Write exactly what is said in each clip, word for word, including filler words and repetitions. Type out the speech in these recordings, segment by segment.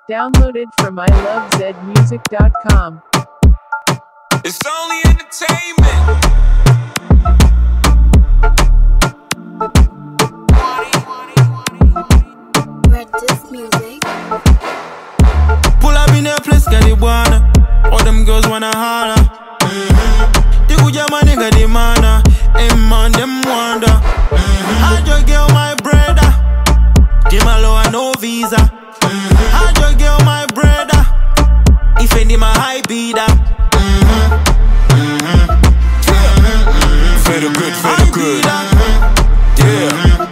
Downloaded from I love zed music dot com. It's only entertainment. Red Disc Music. Pull up in a place, get it wanna. All them girls wanna holler. Mm-hmm. The good man, nigga, the mana. Hey man, them wonder. Mm-hmm. How'd you get my brother? Give my low and no visa. Mm-hmm. How'd you get my brother? If any my high bidder. Mm-hmm. Mm-hmm. Mm-hmm. Feel good, feel good. Yeah.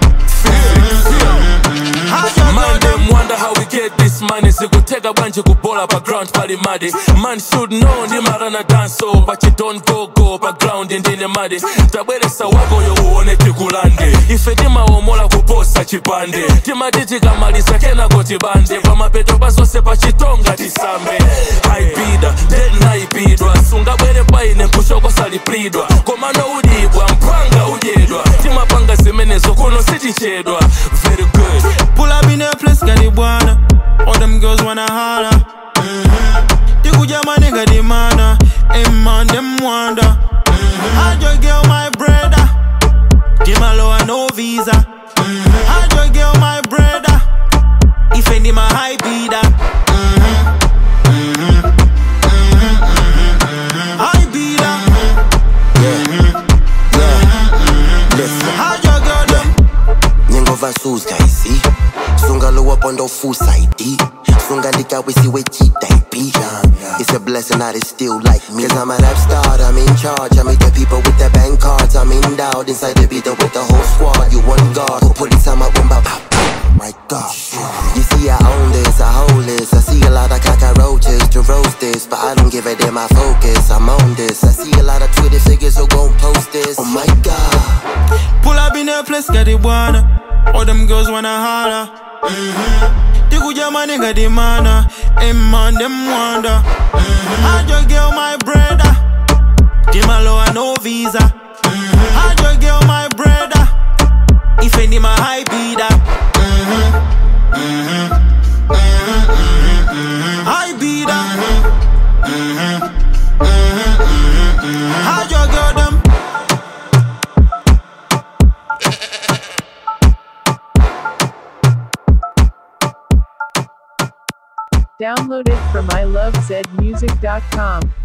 Man, them wonder how we get this money. Sikuteka banje kubola pa ground pali muddy. Man should know ni marana dance so, but you don't go go pa ground in the muddy. Tabwelesa wako yo uone tikulande. Ife tima omola kuposa chipande. Tima titi kamalisa kena goti bande. Pa mapeto baso sepa chitonga tisambe. Haibida, dead naibidwa. Sunga bwere paine kushoko saliplidwa. Komano udibwa, mpanga ujedwa. Tima panga zimenezo kuno siti chedwa. Very good. Pull up in a place, get it wanna. All them girls wanna holler. Mm-hmm. The good man, nigga, the mana. Hey man, them wonder. Mm-hmm. How'd you get my brother? Give my low and no visa. Mm-hmm. How'd you get my brother? If any my high bidder. Mm-hmm. Mm-hmm. Mm-hmm. Mm-hmm. High bidder. Yeah. Yeah. Listen. How'd you get them? Nyengo vasus kaisi Sunga low up on the full side D Sunga lika wisi we cheat type B. It's a blessing that is still like me. Cause I'm a rap star, I'm in charge. I meet the people with the bank cards. I'm in doubt inside the beat with the whole squad. You one guard, who put it on my bomba pop. My God, you see I own this, I hold this. I see a lot of cockroaches to roast this, but I don't give a damn, I focus, I'm on this. I see a lot of Twitter figures who gon' post this. Oh my God. Pull up in a place, get it wanna. All them girls wanna holler. Mm-hmm. The good man, nigga, the mana. Hey man, them wonder. Mm-hmm. How'd you get my brother? Give my low and no visa. Mm-hmm. How'd you get my brother? If any my high bidder. Mm-hmm. Mm-hmm. Mm-hmm. Mm-hmm. High bidder. Mm-hmm. Mm-hmm. Mm-hmm. How'd you get them? Downloaded from I love zed music dot com.